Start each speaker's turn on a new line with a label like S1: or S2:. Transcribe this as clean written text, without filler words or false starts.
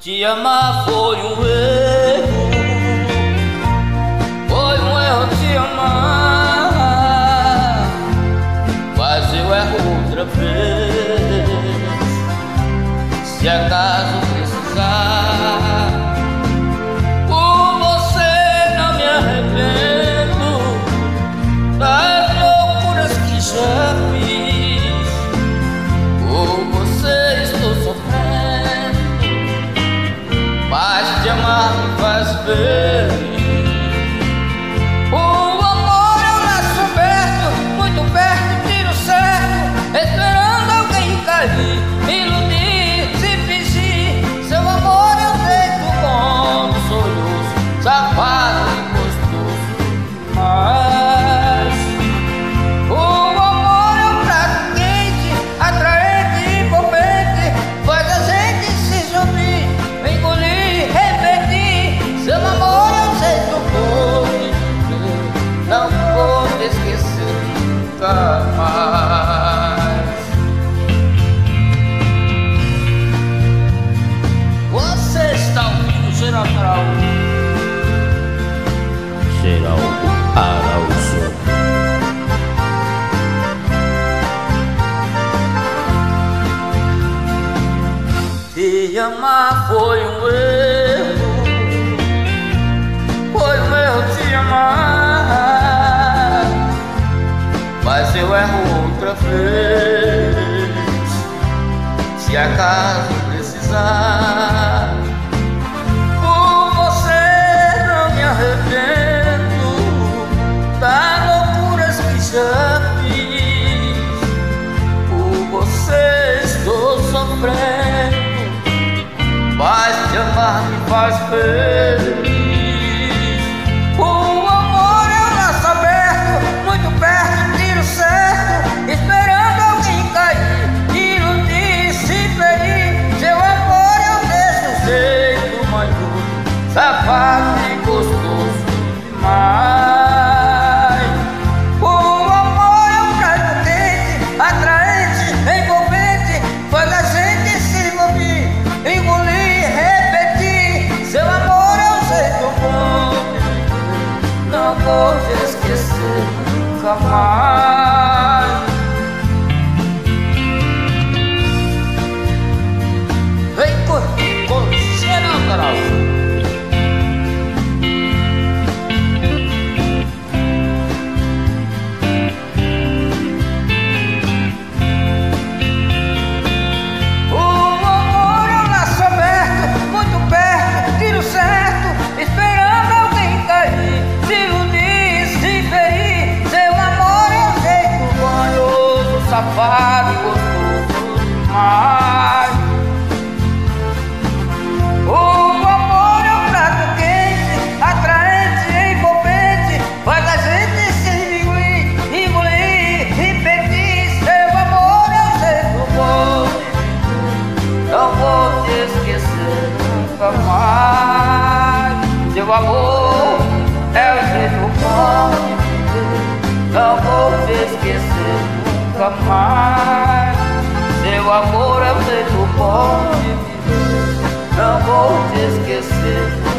S1: Te amar foi um erro, foi um erro te amar, mas eu erro outra vez, se acaso precisar. Por você não me arrependo das loucuras que já fiz, por você estou sofrendo, mas te amar me faz bem. O amor é um laço aberto, muito perto, tiro certo, esperando alguém cair, iludir, se fingir. Seu amor é um jeito bom do soluço, safado e gostoso demais. O amor é um prato quente, atraente e envolvente, faz a gente se subir, engolir, repetir. Seu amor é um jeito bom de viver, não vou te esquecer nunca mais. Você está ouvindo Geraldo Araújo.
S2: Geraldo Araújo.
S1: Te amar foi um erro, foi um erro te amar, mas eu erro outra vez, se acaso precisar. Por você não me arrependo das loucuras que já fiz, por você estou sofrendo, mas te amar me faz feliz. O amor é um laço aberto, muito perto, tiro certo, esperando alguém cair, iludir, se ferir. Seu amor é o desse jeito manhoso, safado e gostoso demais. O amor é um prato quente, atraente, envolvente, faz a gente se envolver, engolir, repetir. Seu amor é um jeito bom de viver, não vou te esquecer nunca mais. Vem curtir com Geraldo Araújo. O amor é um laço aberto, muito perto, tiro certo, esperando alguém cair, se iludir, se ferir. Seu amor é um jeito banhoso, safado e gostoso demais. O amor é um prato quente, atraente, envolvente, faz a gente se engolir, repetir. Seu amor é um jeito bom de viver, não vou te esquecer nunca mais. Seu amor é um jeito bom de viver, não vou te esquecer nunca mais. Seu amor é um jeito bom de viver, não vou te esquecer.